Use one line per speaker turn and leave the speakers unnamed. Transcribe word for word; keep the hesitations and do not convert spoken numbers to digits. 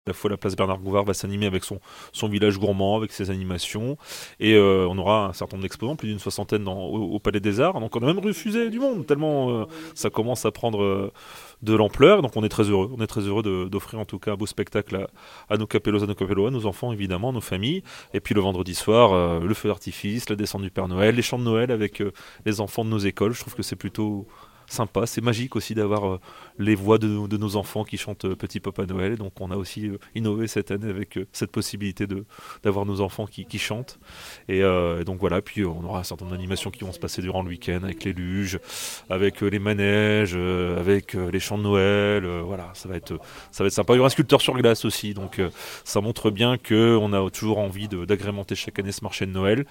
La fois, la place Bernard-Gouvard va s'animer avec son, son village gourmand, avec ses animations. Et euh, on aura un certain nombre d'exposants, plus d'une soixantaine dans- au, au Palais des Arts. Donc on a même refusé du monde, tellement euh, ça commence à prendre euh, de l'ampleur. Donc on est très heureux. On est très heureux de- d'offrir en tout cas un beau spectacle à, à nos capellos, à nos capellos, à nos enfants évidemment, nos familles. Et puis le vendredi soir, euh, le feu d'artifice, la descente du Père Noël, les chants de Noël avec euh, les enfants de nos écoles. Je trouve que c'est plutôt sympa. C'est magique aussi d'avoir euh, les voix de, nos- de nos enfants qui chantent euh, Petit Papa Noël. Donc on a aussi euh, innové cette année avec euh, cette possibilité de d'avoir nos enfants qui, qui chantent. Et, euh, et donc voilà, puis euh, on aura un certain nombre d'animations qui vont se passer durant le week-end avec les luges, avec euh, les manèges, euh, avec euh, les chants de Noël. Euh, voilà, ça va être ça va être sympa. Il y aura un sculpteur sur glace aussi, donc euh, ça montre bien que on a toujours envie de- d'agrémenter chaque année ce marché de Noël.